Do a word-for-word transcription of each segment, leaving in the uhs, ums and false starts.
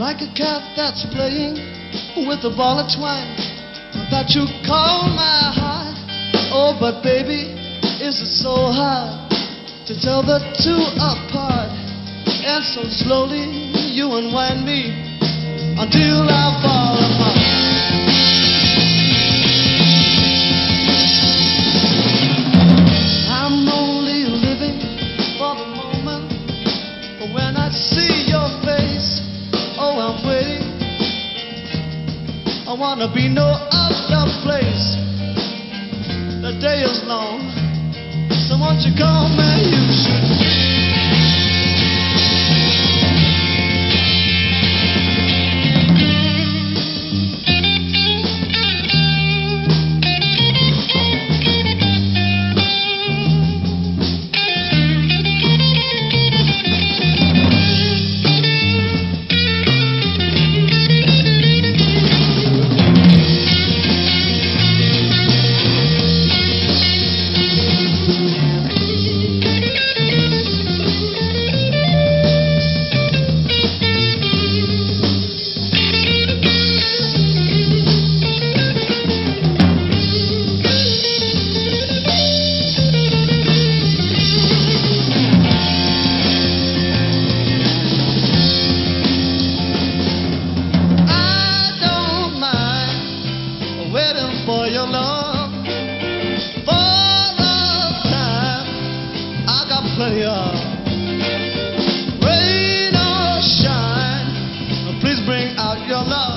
like a cat that's playing with a ball of twine, that you call my heart. Oh, but baby, is it so hard to tell the two apart? And so slowly you unwind me until I fall apart. I'm only living for the moment when I see your face. Oh, I'm waiting. I wanna be no other place. The day is long, so won't you come and you should. For your love, for the time I got plenty of. Rain or shine, please bring out your love.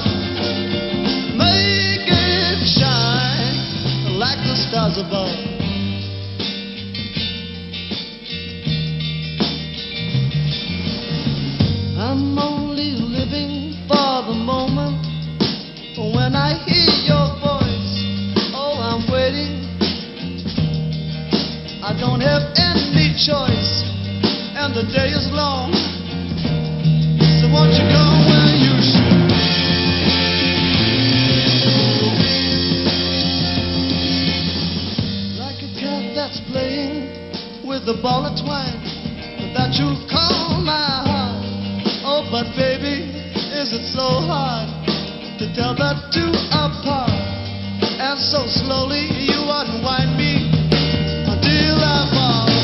Make it shine like the stars above. I'm only living for the moment when I hear your voice. I don't have any choice, and the day is long, so won't you go where you should. Like a cat that's playing with a ball of twine, that you call my heart. Oh, but baby, is it so hard to tell the two apart? And so slowly you unwind me until I fall apart.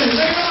ladies and gentlemen.